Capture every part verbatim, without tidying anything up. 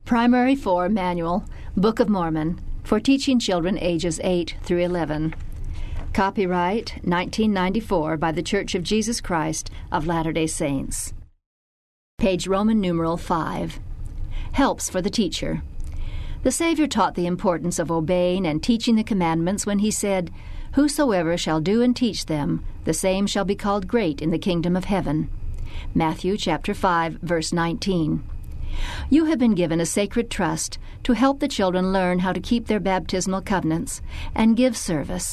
Primary four Manual, Book of Mormon, for teaching children ages eight through eleven. Copyright nineteen ninety-four by The Church of Jesus Christ of Latter-day Saints. Page Roman numeral five. Helps for the teacher. The Savior taught the importance of obeying and teaching the commandments when he said, "Whosoever shall do and teach them, the same shall be called great in the kingdom of heaven." Matthew chapter five, verse nineteen. You have been given a sacred trust to help the children learn how to keep their baptismal covenants and give service.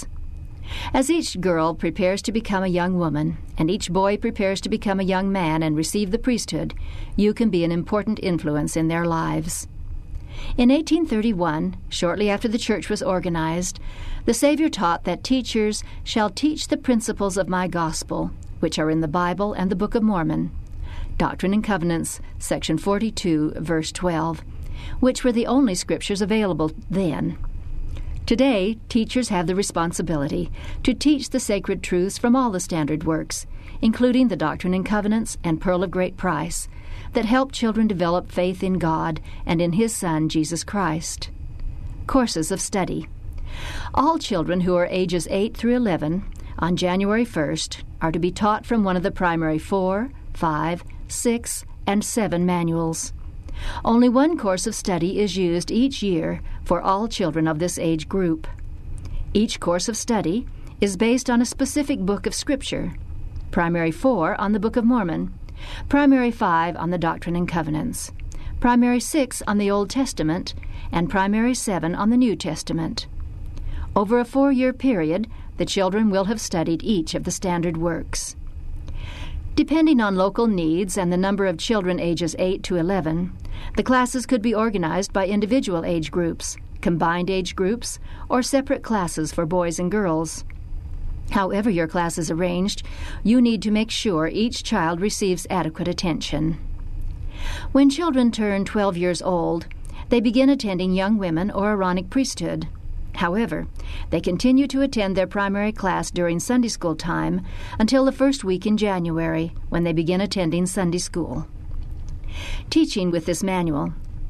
As each girl prepares to become a young woman, and each boy prepares to become a young man and receive the priesthood, you can be an important influence in their lives. In eighteen thirty-one, shortly after the church was organized, the Savior taught that teachers shall teach the principles of my gospel, which are in the Bible and the Book of Mormon. Doctrine and Covenants, section forty-two, verse twelve, which were the only scriptures available then. Today, teachers have the responsibility to teach the sacred truths from all the standard works, including the Doctrine and Covenants and Pearl of Great Price, that help children develop faith in God and in His Son, Jesus Christ. Courses of study. All children who are ages eight through eleven on January first are to be taught from one of the primary four, five, six, and seven manuals. Only one course of study is used each year for all children of this age group. Each course of study is based on a specific book of Scripture. Primary four on the Book of Mormon, Primary five on the Doctrine and Covenants, Primary six on the Old Testament, and Primary seven on the New Testament. Over a four-year period, the children will have studied each of the standard works. Depending on local needs and the number of children ages eight to eleven, the classes could be organized by individual age groups, combined age groups, or separate classes for boys and girls. However your class is arranged, you need to make sure each child receives adequate attention. When children turn twelve years old, they begin attending young women or Aaronic priesthood. However, they continue to attend their primary class during Sunday school time until the first week in January, when they begin attending Sunday school. Teaching with this manual.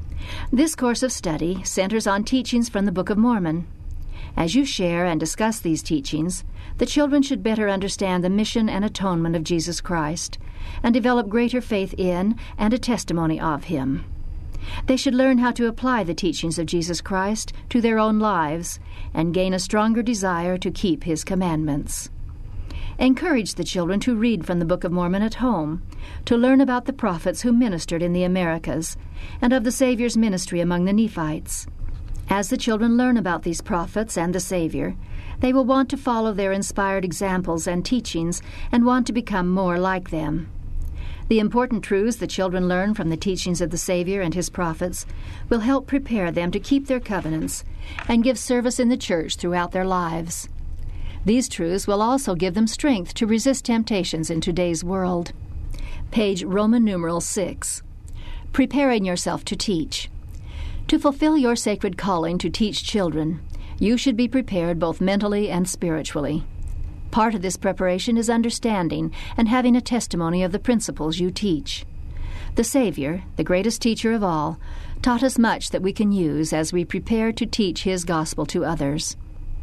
This course of study centers on teachings from the Book of Mormon. As you share and discuss these teachings, the children should better understand the mission and atonement of Jesus Christ and develop greater faith in and a testimony of Him. They should learn how to apply the teachings of Jesus Christ to their own lives and gain a stronger desire to keep His commandments. Encourage the children to read from the Book of Mormon at home, to learn about the prophets who ministered in the Americas, and of the Savior's ministry among the Nephites. As the children learn about these prophets and the Savior, they will want to follow their inspired examples and teachings and want to become more like them. The important truths the children learn from the teachings of the Savior and His prophets will help prepare them to keep their covenants and give service in the church throughout their lives. These truths will also give them strength to resist temptations in today's world. Page Roman numeral six. Preparing yourself to teach. To fulfill your sacred calling to teach children, you should be prepared both mentally and spiritually. Part of this preparation is understanding and having a testimony of the principles you teach. The Savior, the greatest teacher of all, taught us much that we can use as we prepare to teach His gospel to others.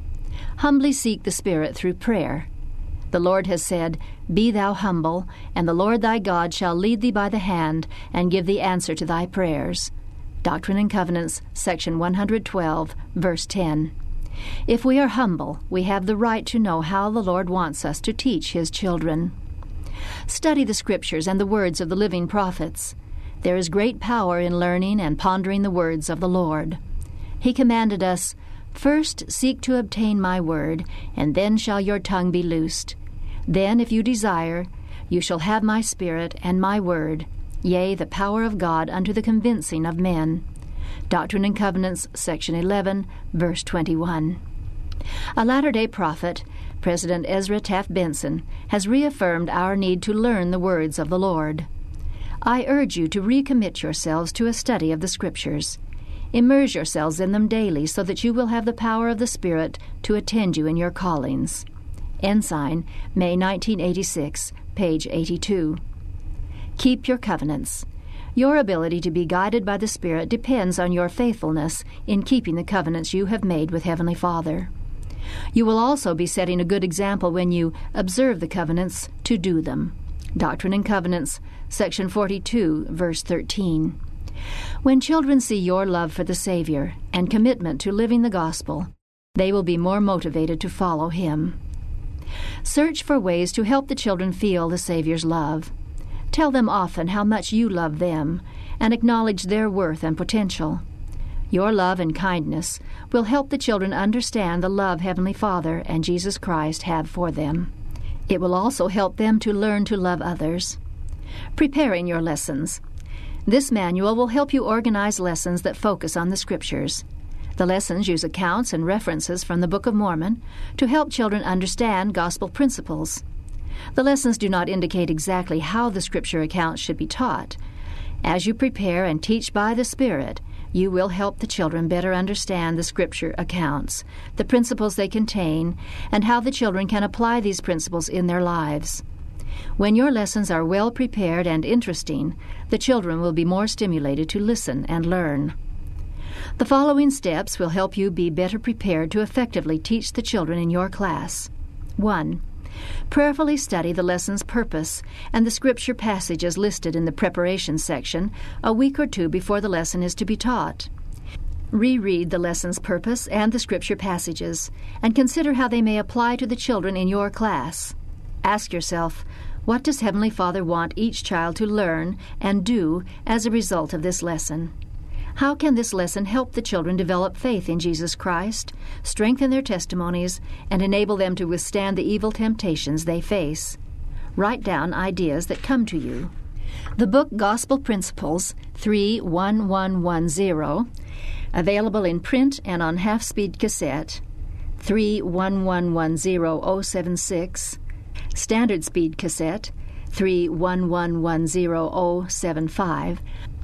Humbly seek the Spirit through prayer. The Lord has said, "Be thou humble, and the Lord thy God shall lead thee by the hand and give thee answer to thy prayers." Doctrine and Covenants, section one hundred twelve, verse ten. If we are humble, we have the right to know how the Lord wants us to teach His children. Study the Scriptures and the words of the living prophets. There is great power in learning and pondering the words of the Lord. He commanded us, "First seek to obtain my word, and then shall your tongue be loosed. Then, if you desire, you shall have my Spirit and my word, yea, the power of God unto the convincing of men." Doctrine and Covenants, section eleven, verse twenty-one. A Latter-day Prophet, President Ezra Taft Benson, has reaffirmed our need to learn the words of the Lord. I urge you to recommit yourselves to a study of the Scriptures. Immerse yourselves in them daily so that you will have the power of the Spirit to attend you in your callings. Ensign, May nineteen eighty-six, page eighty-two. Keep your covenants. Your ability to be guided by the Spirit depends on your faithfulness in keeping the covenants you have made with Heavenly Father. You will also be setting a good example when you observe the covenants to do them. Doctrine and Covenants, section forty-two, verse thirteen. When children see your love for the Savior and commitment to living the gospel, they will be more motivated to follow Him. Search for ways to help the children feel the Savior's love. Tell them often how much you love them and acknowledge their worth and potential. Your love and kindness will help the children understand the love Heavenly Father and Jesus Christ have for them. It will also help them to learn to love others. Preparing your lessons. This manual will help you organize lessons that focus on the Scriptures. The lessons use accounts and references from the Book of Mormon to help children understand gospel principles. The lessons do not indicate exactly how the Scripture accounts should be taught. As you prepare and teach by the Spirit, you will help the children better understand the Scripture accounts, the principles they contain, and how the children can apply these principles in their lives. When your lessons are well prepared and interesting, the children will be more stimulated to listen and learn. The following steps will help you be better prepared to effectively teach the children in your class. one. Prayerfully study the lesson's purpose and the Scripture passages listed in the preparation section a week or two before the lesson is to be taught. Reread the lesson's purpose and the Scripture passages, and consider how they may apply to the children in your class. Ask yourself, what does Heavenly Father want each child to learn and do as a result of this lesson? How can this lesson help the children develop faith in Jesus Christ, strengthen their testimonies, and enable them to withstand the evil temptations they face? Write down ideas that come to you. The book Gospel Principles three one one one zero, available in print and on half-speed cassette, three one one one zero oh seven six, standard speed cassette, three one one one zero oh seven five,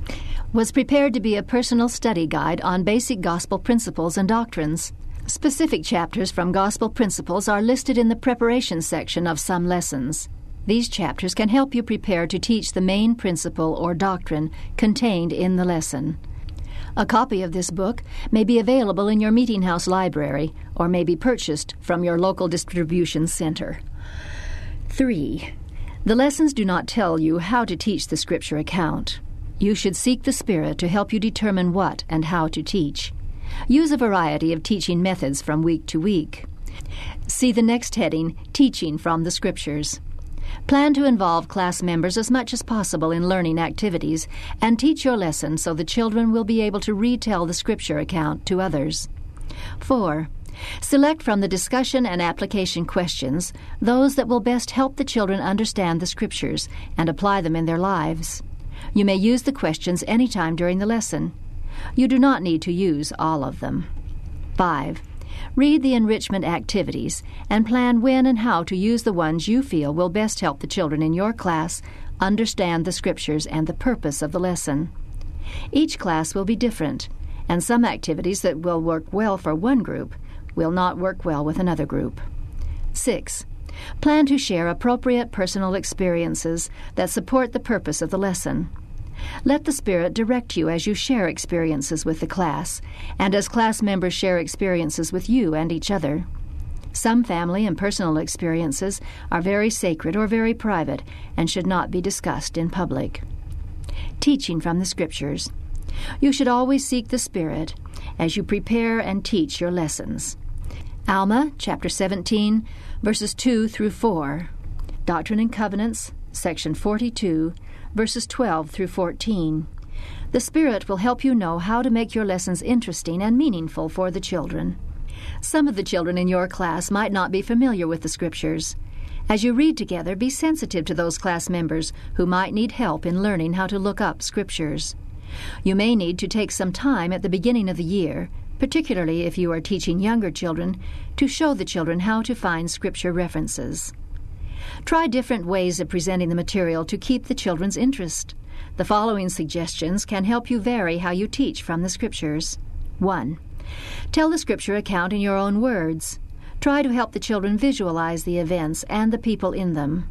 was prepared to be a personal study guide on basic gospel principles and doctrines. Specific chapters from gospel principles are listed in the preparation section of some lessons. These chapters can help you prepare to teach the main principle or doctrine contained in the lesson. A copy of this book may be available in your Meeting House library or may be purchased from your local distribution center. three. The lessons do not tell you how to teach the Scripture account. You should seek the Spirit to help you determine what and how to teach. Use a variety of teaching methods from week to week. See the next heading, Teaching from the Scriptures. Plan to involve class members as much as possible in learning activities and teach your lesson so the children will be able to retell the Scripture account to others. four. Select from the discussion and application questions those that will best help the children understand the Scriptures and apply them in their lives. You may use the questions any time during the lesson. You do not need to use all of them. five. Read the enrichment activities and plan when and how to use the ones you feel will best help the children in your class understand the Scriptures and the purpose of the lesson. Each class will be different, and some activities that will work well for one group will not work well with another group. six. Plan to share appropriate personal experiences that support the purpose of the lesson. Let the Spirit direct you as you share experiences with the class, and as class members share experiences with you and each other. Some family and personal experiences are very sacred or very private and should not be discussed in public. Teaching from the Scriptures. You should always seek the Spirit as you prepare and teach your lessons. Alma, chapter seventeen, verses two through four. Doctrine and Covenants, section forty-two, verses twelve through fourteen. The Spirit will help you know how to make your lessons interesting and meaningful for the children. Some of the children in your class might not be familiar with the Scriptures. As you read together, be sensitive to those class members who might need help in learning how to look up Scriptures. You may need to take some time at the beginning of the year, particularly if you are teaching younger children, to show the children how to find Scripture references. Try different ways of presenting the material to keep the children's interest. The following suggestions can help you vary how you teach from the Scriptures. one. Tell the Scripture account in your own words. Try to help the children visualize the events and the people in them.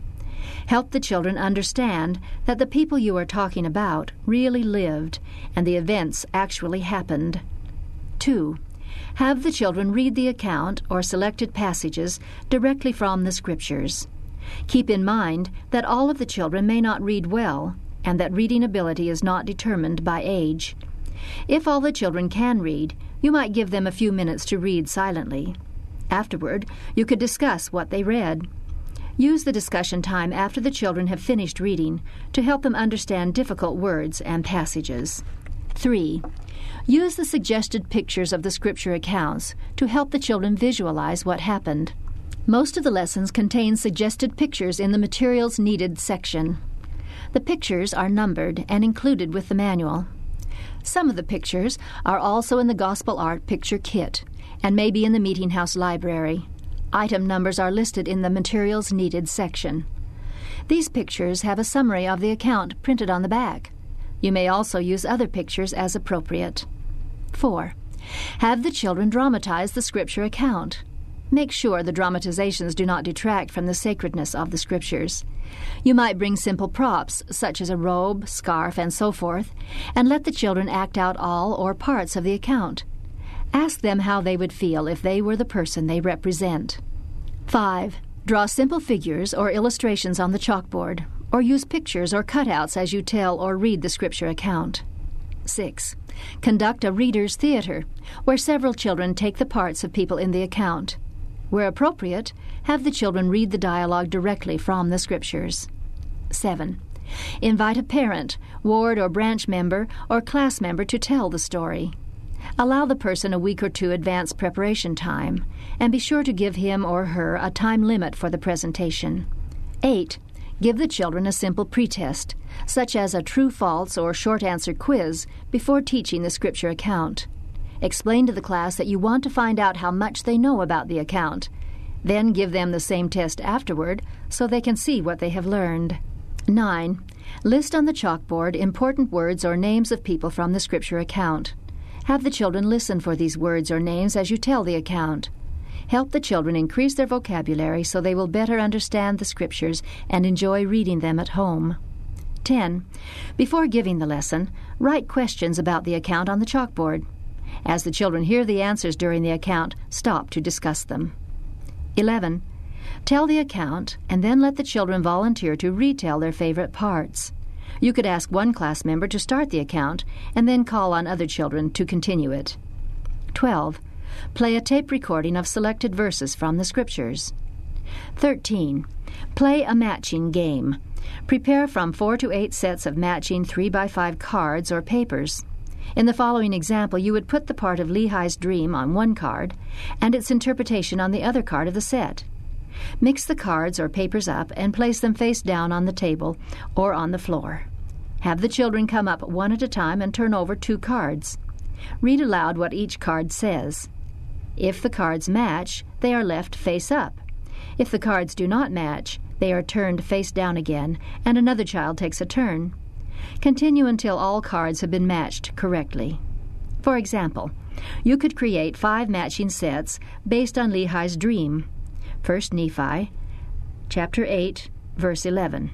Help the children understand that the people you are talking about really lived and the events actually happened. Two. Have the children read the account or selected passages directly from the Scriptures. Keep in mind that all of the children may not read well, and that reading ability is not determined by age. If all the children can read, you might give them a few minutes to read silently. Afterward, you could discuss what they read. Use the discussion time after the children have finished reading to help them understand difficult words and passages. Three. Use the suggested pictures of the Scripture accounts to help the children visualize what happened. Most of the lessons contain suggested pictures in the Materials Needed section. The pictures are numbered and included with the manual. Some of the pictures are also in the Gospel Art Picture Kit and may be in the Meeting House Library. Item numbers are listed in the Materials Needed section. These pictures have a summary of the account printed on the back. You may also use other pictures as appropriate. Four. Have the children dramatize the Scripture account. Make sure the dramatizations do not detract from the sacredness of the Scriptures. You might bring simple props, such as a robe, scarf, and so forth, and let the children act out all or parts of the account. Ask them how they would feel if they were the person they represent. Five. Draw simple figures or illustrations on the chalkboard, or use pictures or cutouts as you tell or read the Scripture account. Six. Conduct a reader's theater, where several children take the parts of people in the account. Where appropriate, have the children read the dialogue directly from the Scriptures. Seven. Invite a parent, ward or branch member, or class member to tell the story. Allow the person a week or two advance preparation time, and be sure to give him or her a time limit for the presentation. Eight. Give the children a simple pretest, such as a true-false or short-answer quiz, before teaching the Scripture account. Explain to the class that you want to find out how much they know about the account. Then give them the same test afterward so they can see what they have learned. Nine. List on the chalkboard important words or names of people from the Scripture account. Have the children listen for these words or names as you tell the account. Help the children increase their vocabulary so they will better understand the Scriptures and enjoy reading them at home. Ten. Before giving the lesson, write questions about the account on the chalkboard. As the children hear the answers during the account, stop to discuss them. Eleven. Tell the account and then let the children volunteer to retell their favorite parts. You could ask one class member to start the account and then call on other children to continue it. Twelve. Play a tape recording of selected verses from the Scriptures. Thirteen. Play a matching game. Prepare from four to eight sets of matching three by five cards or papers. In the following example, you would put the part of Lehi's dream on one card and its interpretation on the other card of the set. Mix the cards or papers up and place them face down on the table or on the floor. Have the children come up one at a time and turn over two cards. Read aloud what each card says. If the cards match, they are left face up. If the cards do not match, they are turned face down again, and another child takes a turn. Continue until all cards have been matched correctly. For example, you could create five matching sets based on Lehi's dream. First Nephi, chapter eight, verse eleven.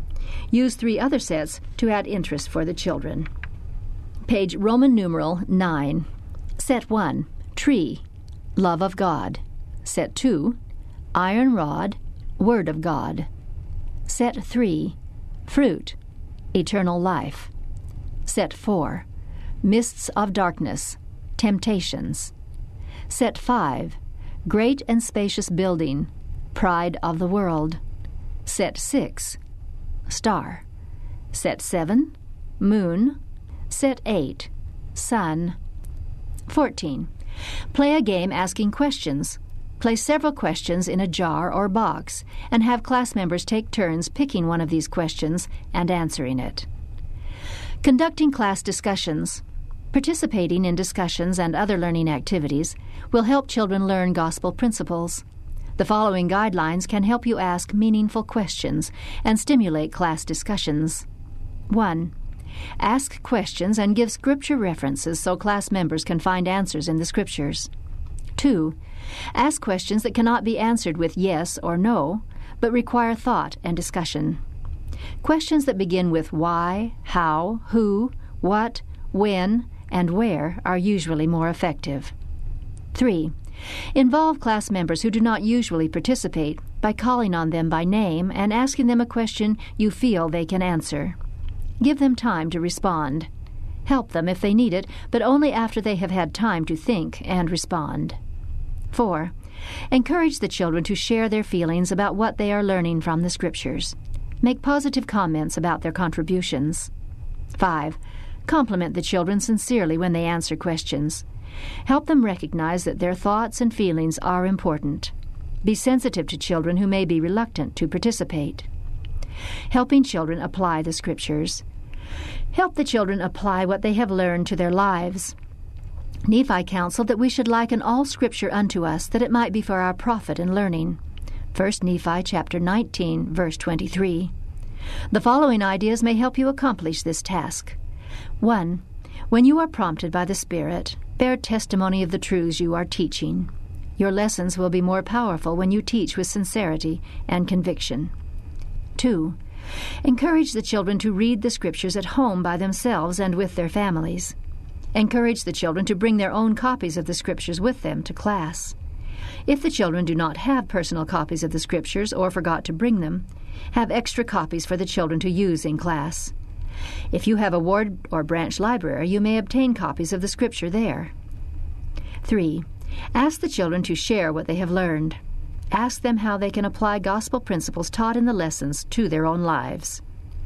Use three other sets to add interest for the children. Page Roman numeral nine. Set one, Tree, Love of God. Set two, Iron Rod, Word of God. Set three, Fruit, Eternal Life. Set four, Mists of Darkness, Temptations. Set five, Great and Spacious Building, Pride of the World. Set six, Star. Set seven, Moon. Set eight, Sun. Fourteen. Play a game asking questions. Place several questions in a jar or box and have class members take turns picking one of these questions and answering it. Conducting class discussions. Participating in discussions and other learning activities will help children learn gospel principles. The following guidelines can help you ask meaningful questions and stimulate class discussions. One. Ask questions and give Scripture references so class members can find answers in the Scriptures. Two. Ask questions that cannot be answered with yes or no, but require thought and discussion. Questions that begin with why, how, who, what, when, and where are usually more effective. Three. Involve class members who do not usually participate by calling on them by name and asking them a question you feel they can answer. Give them time to respond. Help them if they need it, but only after they have had time to think and respond. Four. Encourage the children to share their feelings about what they are learning from the Scriptures. Make positive comments about their contributions. Five. Compliment the children sincerely when they answer questions. Help them recognize that their thoughts and feelings are important. Be sensitive to children who may be reluctant to participate. Helping children apply the Scriptures. Help the children apply what they have learned to their lives. Nephi counseled that we should liken all Scripture unto us, that it might be for our profit and learning. First Nephi chapter nineteen, verse twenty-three. The following ideas may help you accomplish this task. One. When you are prompted by the Spirit, bear testimony of the truths you are teaching. Your lessons will be more powerful when you teach with sincerity and conviction. Two. Encourage the children to read the Scriptures at home by themselves and with their families. Encourage the children to bring their own copies of the Scriptures with them to class. If the children do not have personal copies of the Scriptures or forgot to bring them, have extra copies for the children to use in class. If you have a ward or branch library, you may obtain copies of the Scripture there. Three. Ask the children to share what they have learned. Ask them how they can apply gospel principles taught in the lessons to their own lives.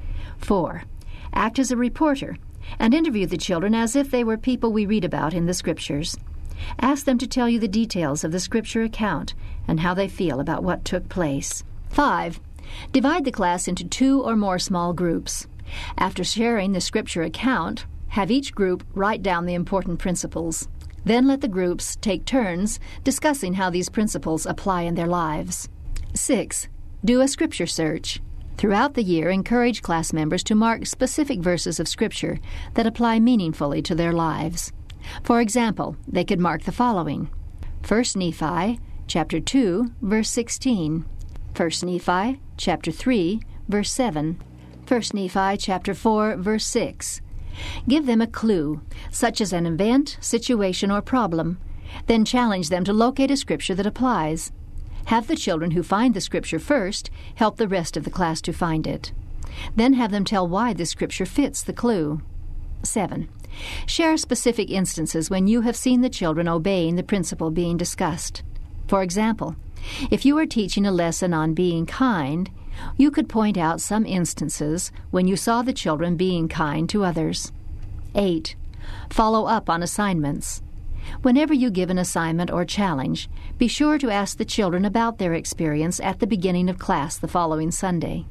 Four. Act as a reporter and interview the children as if they were people we read about in the Scriptures. Ask them to tell you the details of the Scripture account and how they feel about what took place. Five. Divide the class into two or more small groups. After sharing the Scripture account, have each group write down the important principles. Then let the groups take turns discussing how these principles apply in their lives. Six. Do a Scripture search. Throughout the year, encourage class members to mark specific verses of Scripture that apply meaningfully to their lives. For example, they could mark the following: First Nephi, chapter two, verse sixteen. First Nephi, chapter three, verse seven. First Nephi, chapter four, verse six. Give them a clue, such as an event, situation, or problem. Then challenge them to locate a Scripture that applies. Have the children who find the Scripture first help the rest of the class to find it. Then have them tell why the Scripture fits the clue. Seven. Share specific instances when you have seen the children obeying the principle being discussed. For example, if you are teaching a lesson on being kind, you could point out some instances when you saw the children being kind to others. Eight. Follow up on assignments. Whenever you give an assignment or challenge, be sure to ask the children about their experience at the beginning of class the following Sunday.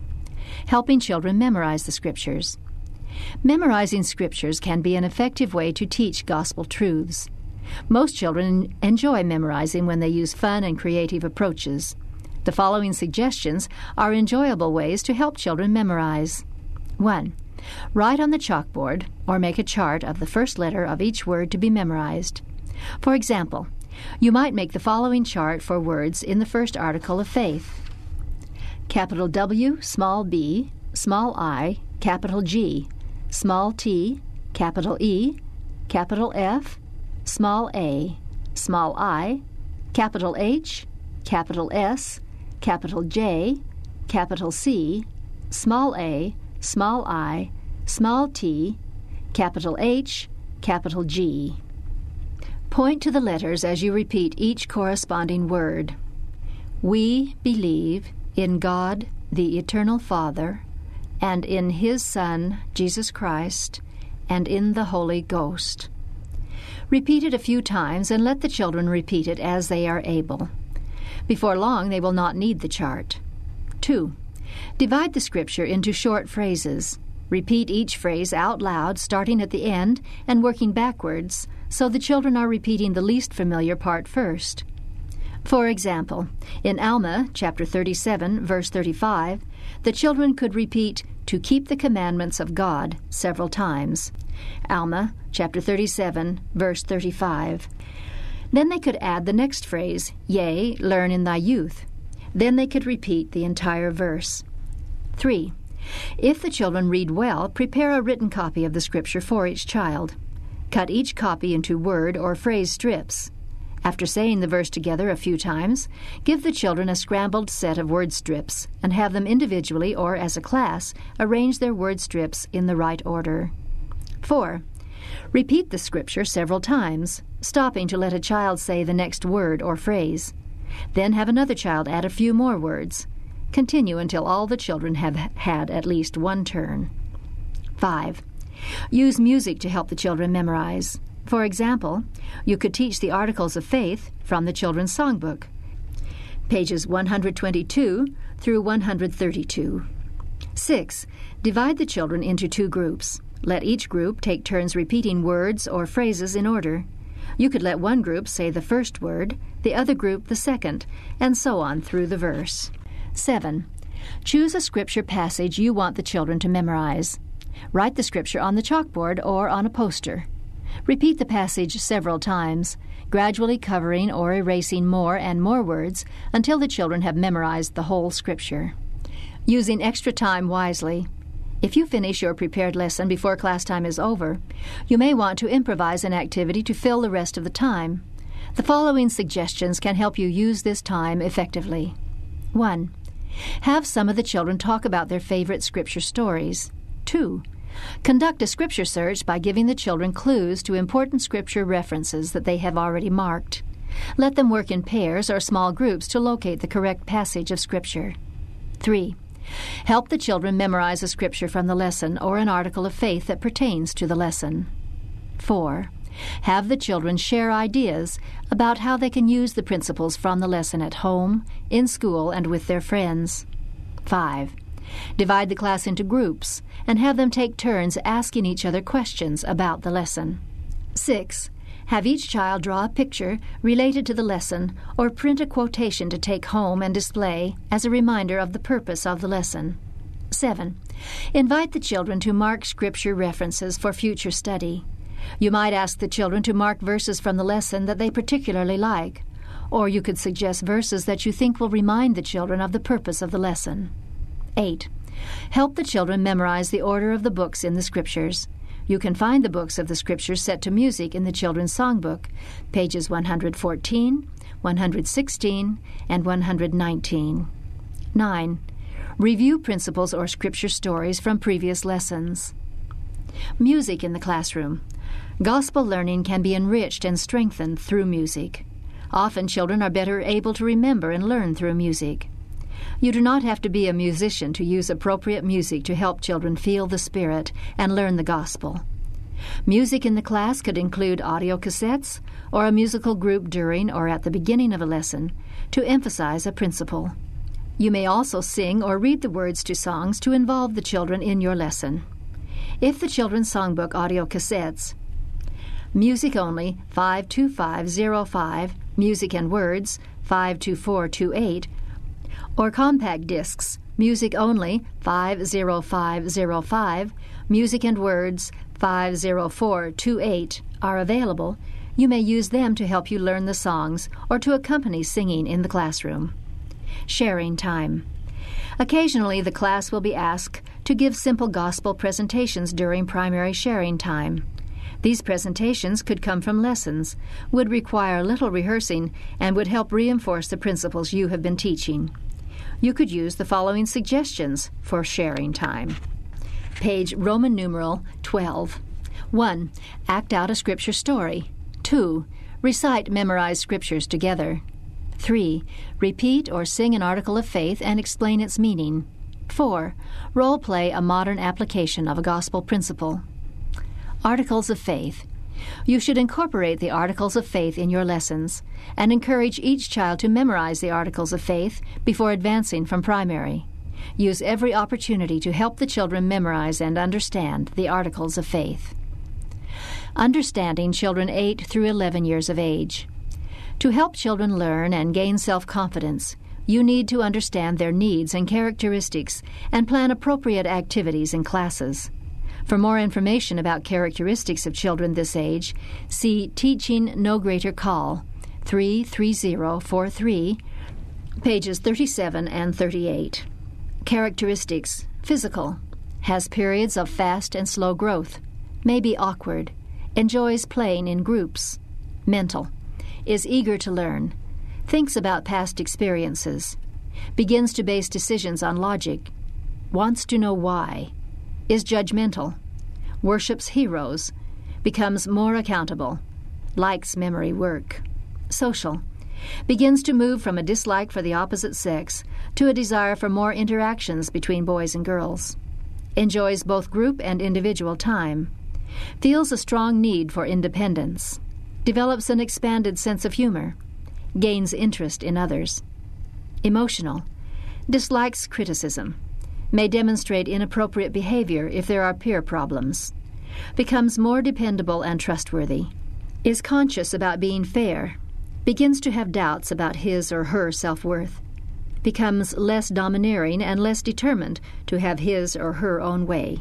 Helping children memorize the Scriptures. Memorizing Scriptures can be an effective way to teach gospel truths. Most children enjoy memorizing when they use fun and creative approaches. The following suggestions are enjoyable ways to help children memorize. One. Write on the chalkboard or make a chart of the first letter of each word to be memorized. For example, you might make the following chart for words in the first article of faith. Capital W, small b, small I, capital G, small t, capital E, capital F, small a, small I, capital H, capital S, capital J, capital C, small a, small I, small t, capital H, capital G. Point to the letters as you repeat each corresponding word. We believe in God, the Eternal Father, and in His Son, Jesus Christ, and in the Holy Ghost. Repeat it a few times and let the children repeat it as they are able. Before long, they will not need the chart. Two. Divide the Scripture into short phrases. Repeat each phrase out loud, starting at the end and working backwards, so the children are repeating the least familiar part first. For example, in Alma, chapter thirty-seven, verse thirty-five, the children could repeat, "to keep the commandments of God," several times. Alma, chapter thirty-seven, verse thirty-five. Then they could add the next phrase, "Yea, learn in thy youth." Then they could repeat the entire verse. Three. If the children read well, prepare a written copy of the scripture for each child. Cut each copy into word or phrase strips. After saying the verse together a few times, give the children a scrambled set of word strips and have them individually or as a class arrange their word strips in the right order. Four. Repeat the scripture several times, stopping to let a child say the next word or phrase. Then have another child add a few more words. Continue until all the children have had at least one turn. Five. Use music to help the children memorize. For example, you could teach the Articles of Faith from the Children's Songbook, pages one hundred twenty-two through one hundred thirty-two. Six. Divide the children into two groups. Let each group take turns repeating words or phrases in order. You could let one group say the first word, the other group the second, and so on through the verse. Seven. Choose a scripture passage you want the children to memorize. Write the scripture on the chalkboard or on a poster. Repeat the passage several times, gradually covering or erasing more and more words until the children have memorized the whole scripture. Using extra time wisely. If you finish your prepared lesson before class time is over, you may want to improvise an activity to fill the rest of the time. The following suggestions can help you use this time effectively. One. Have some of the children talk about their favorite scripture stories. Two. Conduct a scripture search by giving the children clues to important scripture references that they have already marked. Let them work in pairs or small groups to locate the correct passage of scripture. Three. Help the children memorize a scripture from the lesson or an article of faith that pertains to the lesson. Four. Have the children share ideas about how they can use the principles from the lesson at home, in school, and with their friends. Five. Divide the class into groups and have them take turns asking each other questions about the lesson. Six. Have each child draw a picture related to the lesson or print a quotation to take home and display as a reminder of the purpose of the lesson. Seven. Invite the children to mark scripture references for future study. You might ask the children to mark verses from the lesson that they particularly like, or you could suggest verses that you think will remind the children of the purpose of the lesson. Eight. Help the children memorize the order of the books in the Scriptures. You can find the books of the Scriptures set to music in the Children's Songbook, pages one hundred fourteen, one hundred sixteen, and one hundred nineteen. Nine. Review principles or Scripture stories from previous lessons. Music in the classroom. Gospel learning can be enriched and strengthened through music. Often children are better able to remember and learn through music. You do not have to be a musician to use appropriate music to help children feel the Spirit and learn the gospel. Music in the class could include audio cassettes or a musical group during or at the beginning of a lesson to emphasize a principle. You may also sing or read the words to songs to involve the children in your lesson. If the Children's Songbook audio cassettes, Music Only five two five zero five, Music and Words five two four two eight, or compact discs, Music Only five zero five zero five, Music and Words five zero four two eight are available, you may use them to help you learn the songs or to accompany singing in the classroom. Sharing time. Occasionally, the class will be asked to give simple gospel presentations during primary sharing time. These presentations could come from lessons, would require little rehearsing, and would help reinforce the principles you have been teaching. You could use the following suggestions for sharing time. Page Roman numeral twelve. one. Act out a scripture story. two. Recite memorized scriptures together. three. Repeat or sing an article of faith and explain its meaning. four. Role play a modern application of a gospel principle. Articles of Faith. You should incorporate the Articles of Faith in your lessons and encourage each child to memorize the Articles of Faith before advancing from primary. Use every opportunity to help the children memorize and understand the Articles of Faith. Understanding children eight through eleven years of age. To help children learn and gain self-confidence, you need to understand their needs and characteristics and plan appropriate activities in classes. For more information about characteristics of children this age, see Teaching No Greater Call, three three zero four three, Pages thirty-seven and thirty-eight. Characteristics: physical, has periods of fast and slow growth, may be awkward, enjoys playing in groups. Mental, is eager to learn, thinks about past experiences, begins to base decisions on logic, wants to know why, is judgmental, worships heroes, becomes more accountable, likes memory work. Social, begins to move from a dislike for the opposite sex to a desire for more interactions between boys and girls, enjoys both group and individual time, feels a strong need for independence, develops an expanded sense of humor, gains interest in others. Emotional, dislikes criticism, may demonstrate inappropriate behavior if there are peer problems, becomes more dependable and trustworthy, is conscious about being fair, begins to have doubts about his or her self-worth, becomes less domineering and less determined to have his or her own way.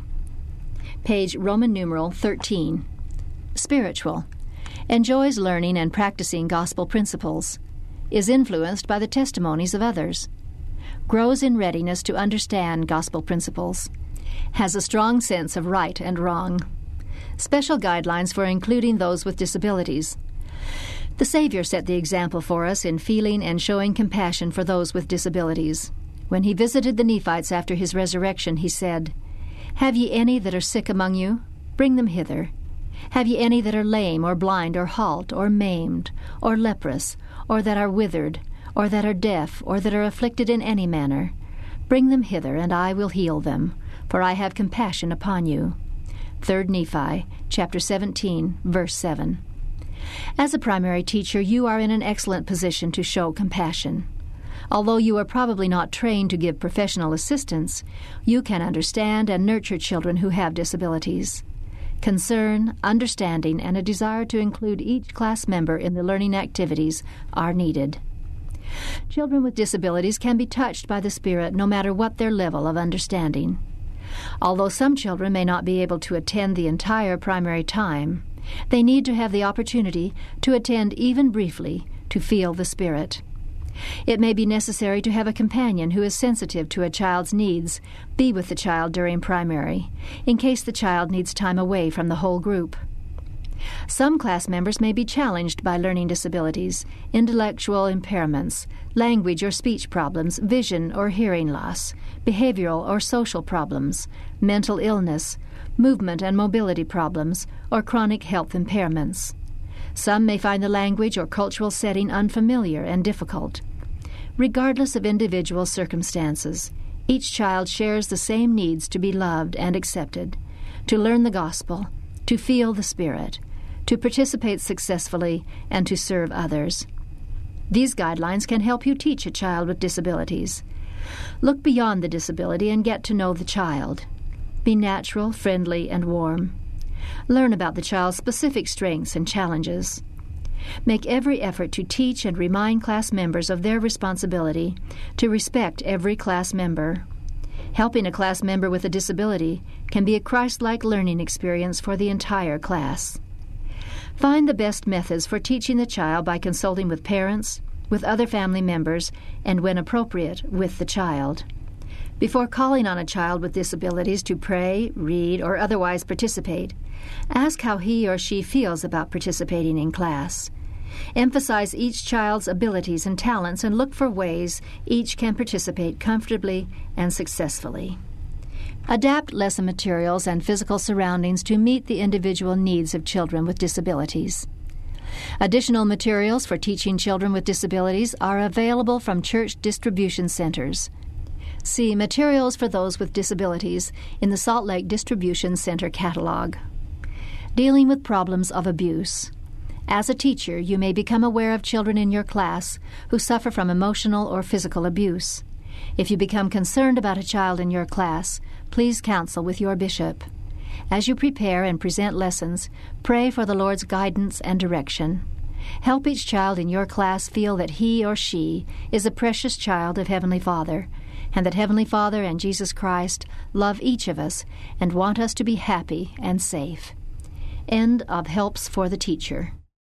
Page Roman numeral thirteen. Spiritual, enjoys learning and practicing gospel principles, is influenced by the testimonies of others, grows in readiness to understand gospel principles, has a strong sense of right and wrong. Special guidelines for including those with disabilities. The Savior set the example for us in feeling and showing compassion for those with disabilities. When he visited the Nephites after his resurrection, he said, "Have ye any that are sick among you? Bring them hither. Have ye any that are lame, or blind, or halt, or maimed, or leprous, or that are withered, or that are deaf, or that are afflicted in any manner? Bring them hither, and I will heal them, for I have compassion upon you." Third Nephi, chapter seventeen, verse seven. As a primary teacher, you are in an excellent position to show compassion. Although you are probably not trained to give professional assistance, you can understand and nurture children who have disabilities. Concern, understanding, and a desire to include each class member in the learning activities are needed. Children with disabilities can be touched by the Spirit no matter what their level of understanding. Although some children may not be able to attend the entire primary time, they need to have the opportunity to attend even briefly to feel the Spirit. It may be necessary to have a companion who is sensitive to a child's needs be with the child during primary, in case the child needs time away from the whole group. Some class members may be challenged by learning disabilities, intellectual impairments, language or speech problems, vision or hearing loss, behavioral or social problems, mental illness, movement and mobility problems, or chronic health impairments. Some may find the language or cultural setting unfamiliar and difficult. Regardless of individual circumstances, each child shares the same needs to be loved and accepted, to learn the gospel, to feel the Spirit, to participate successfully, and to serve others. These guidelines can help you teach a child with disabilities. Look beyond the disability and get to know the child. Be natural, friendly, and warm. Learn about the child's specific strengths and challenges. Make every effort to teach and remind class members of their responsibility to respect every class member. Helping a class member with a disability can be a Christ-like learning experience for the entire class. Find the best methods for teaching the child by consulting with parents, with other family members, and when appropriate, with the child. Before calling on a child with disabilities to pray, read, or otherwise participate, ask how he or she feels about participating in class. Emphasize each child's abilities and talents and look for ways each can participate comfortably and successfully. Adapt lesson materials and physical surroundings to meet the individual needs of children with disabilities. Additional materials for teaching children with disabilities are available from church distribution centers. See Materials for Those with Disabilities in the Salt Lake Distribution Center catalog. Dealing with problems of abuse. As a teacher, you may become aware of children in your class who suffer from emotional or physical abuse. If you become concerned about a child in your class, please counsel with your bishop. As you prepare and present lessons, pray for the Lord's guidance and direction. Help each child in your class feel that he or she is a precious child of Heavenly Father, and that Heavenly Father and Jesus Christ love each of us and want us to be happy and safe. End of Helps for the Teacher.